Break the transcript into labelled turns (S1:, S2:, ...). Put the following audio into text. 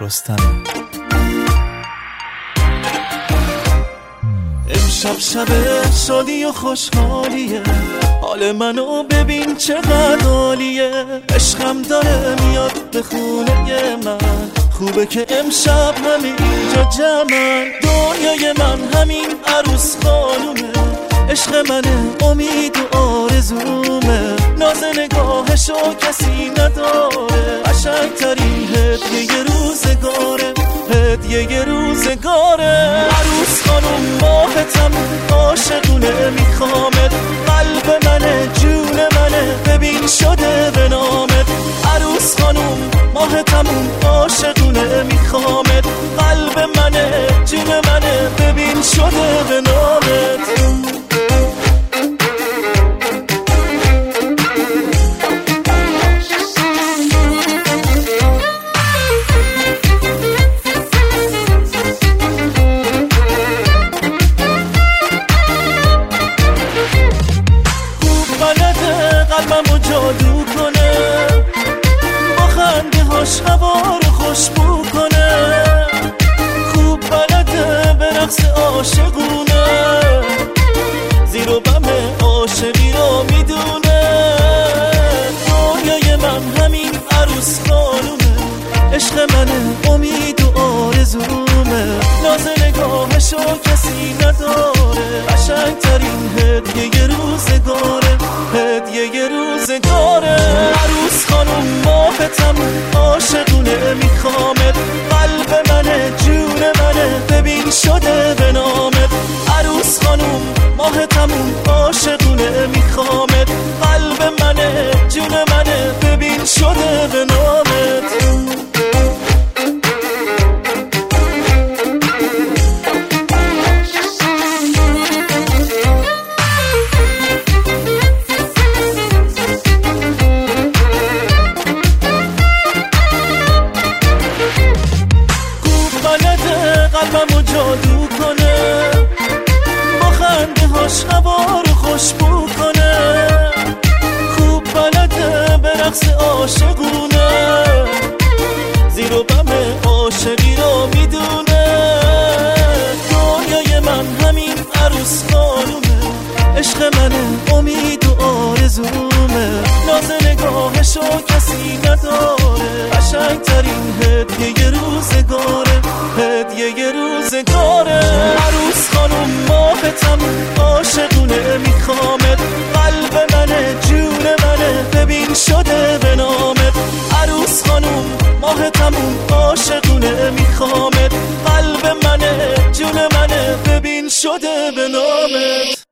S1: رستم. امشب شب شادی و خوشحالیه، حال منو ببین چقدر عالیه. عشقم داره میاد به خونه من، خوبه که امشب همینجا جمعن. دنیای من همین عروس خانومه، عشق منه امید و آرزومه. ناز نگاهشو کسی نداره، قشنگترین هدیه روزگاره، هدیه روزگاره. عروس خانوم ماهتم عاشقونه میخوامت، قلب منه جون منه ببین شده به نامت. عروس خانوم ماهتم عاشقونه میخوامت، قلب منه جون منه ببین شده به نامت. قلبمو جادو کنه، با خنده هاش هوا رو خوشبو کنه. خوب بلده به رقص عاشقونه، زیر و بم عاشقی رو میدونه. دنیای من همین عروس خانومه، عشق منه امید و آرزومه. ناز نگاهشو کسی نداره، قشنگترین هدیه روزگاره، هدیه روزگاره. عروس خانوم ماهتم عاشقونه میخوامت، قلب منه جون منه ببین شده به نامت. عروس خانوم ماهتم عاشقونه میخوامت، قلب منه جون منه ببین شده به نامت. قلبمو جادو کنه، با خنده هاش هوا رو خوشبو کنه. خوب بلده به رقص عاشقونه، زیر و بم عاشقی رو میدونه. دنیای من همین عروس خانومه، عشق منه امید و آرزومه. ناز نگاهشو کسی نداره، قشنگترین هدیه روزگاره، هدیه روزگاره. عروس خانوم ماهتم عاشقونه میخوامت، قلب منه جون منه ببین شده به نامت. عروس خانوم ماهتم عاشقونه میخوامت، قلب منه جون منه ببین شده به نامت.